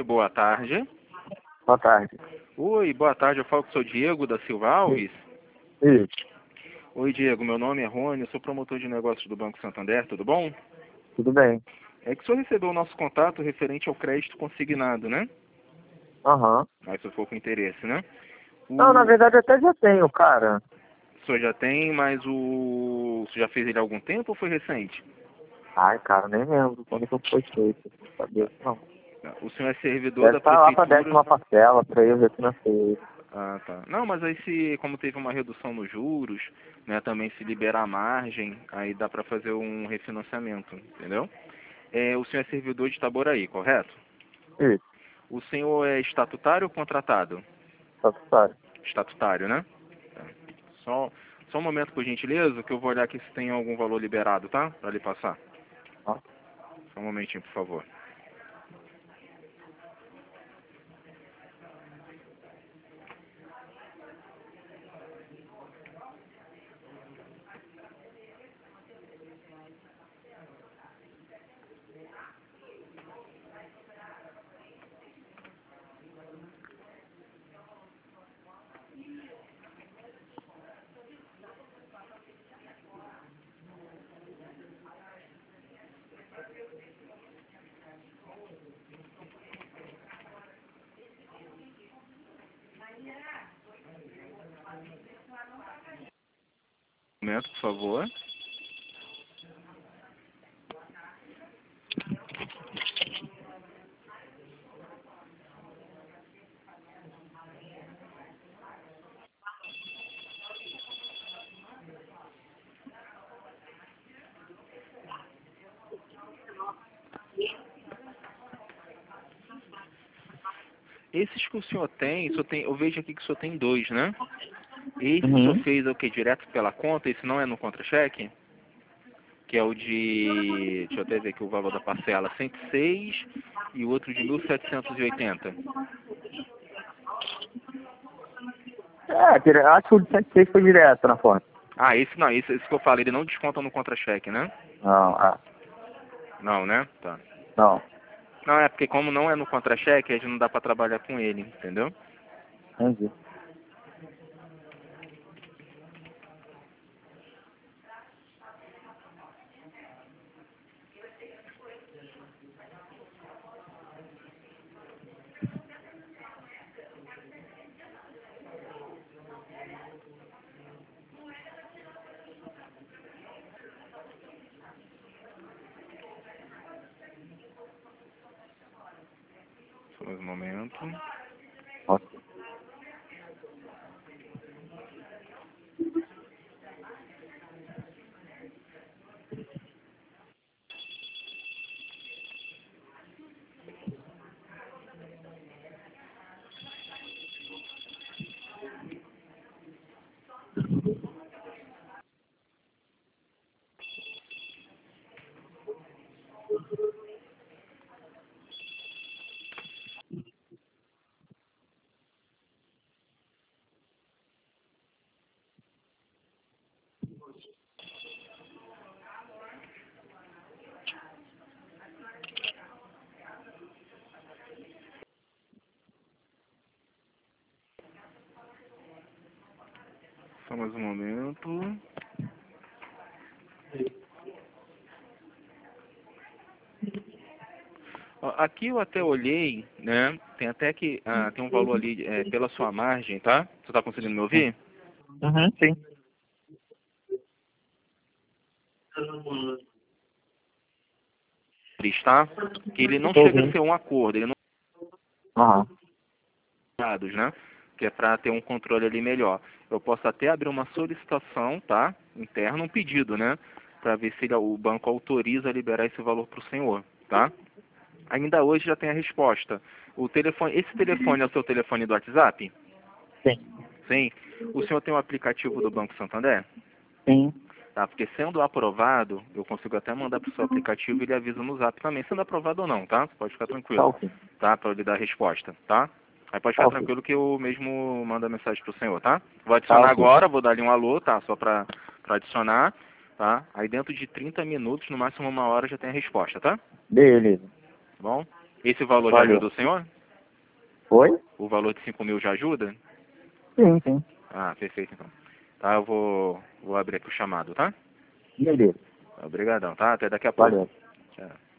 boa tarde. Boa tarde. Oi, boa tarde, eu falo com o seu Diego da Silva Alves. Isso, Oi, Diego, meu nome é Rony, eu sou promotor de negócios do Banco Santander, tudo bom? tudo bem. É que o senhor recebeu o nosso contato referente ao crédito consignado, né? Aham. Aí se for com interesse, né? Não, na O verdade até já tenho, cara. senhor já tem, mas o senhor já fez ele há algum tempo ou foi recente? Ai, cara, nem lembro quando que foi feito. Não sabia disso, não. O senhor é servidor Deve da estar lá pra prefeitura? 10ª parcela, pra eu refinancei. Ah, tá. Não, mas aí se, como teve uma redução nos juros, né, também se liberar a margem, aí dá para fazer um refinanciamento, entendeu? O senhor é servidor de Itaboraí, correto? Isso, O senhor é estatutário ou contratado? satisfário. Estatutário, né? Tá. Só um momento, por gentileza, que eu vou olhar aqui se tem algum valor liberado, tá? Para lhe passar. Ó. Só um momentinho, por favor. Um momento, por favor. Esses que o senhor tem, eu vejo aqui que o senhor tem dois, né? Esse o senhor Uhum. fez o quê? Direto pela conta? Esse não é no contra-cheque? Que é o de, deixa eu até ver aqui o valor da parcela, 106 e o outro de 1.780. Acho que o de 106 foi direto na conta. Ah, esse não, esse que eu falei, ele não desconta no contra-cheque, né? Não, Não, né? Tá. não. Não, é porque como não é no contra-cheque, a gente não dá pra trabalhar com ele, entendeu? Entendi. Só mais um momento. Ó. Só mais um momento. Ó, aqui eu até olhei, né? Tem até que tem um valor ali pela sua margem, tá? Você tá conseguindo me ouvir? Uhum, sim. Tá? Que ele não Tô chega a ouvindo. ser um acordo, ele não Aham. é dados, né? Que é para ter um controle ali melhor. Eu posso até abrir uma solicitação, tá? Interna, um pedido, né? Para ver se o banco autoriza a liberar esse valor para o senhor, tá? Ainda hoje já tem a resposta. Esse telefone é o seu telefone do WhatsApp? Sim. Sim. O senhor tem o aplicativo do Banco Santander? Sim. Tá, porque sendo aprovado, eu consigo até mandar para o seu aplicativo e ele avisa no Zap também, sendo aprovado ou não, tá? Você pode ficar Tá tranquilo, ok. tá? Para ele dar a resposta, tá? Aí pode Tá ficar ok. tranquilo que eu mesmo mando a mensagem pro senhor, tá? Vou Tá adicionar ok. agora, vou dar ali um alô, tá? Só para adicionar, tá? Aí dentro de 30 minutos, no máximo uma hora, já tem a resposta, tá? Beleza. Tá bom? Esse valor já Valeu. ajuda o senhor? Oi? O valor de 5.000 já ajuda? Sim, sim. Ah, perfeito então. Tá, eu vou abrir aqui o chamado, tá? Beleza. Obrigadão, tá? Até daqui a pouco. Valeu. Tchau.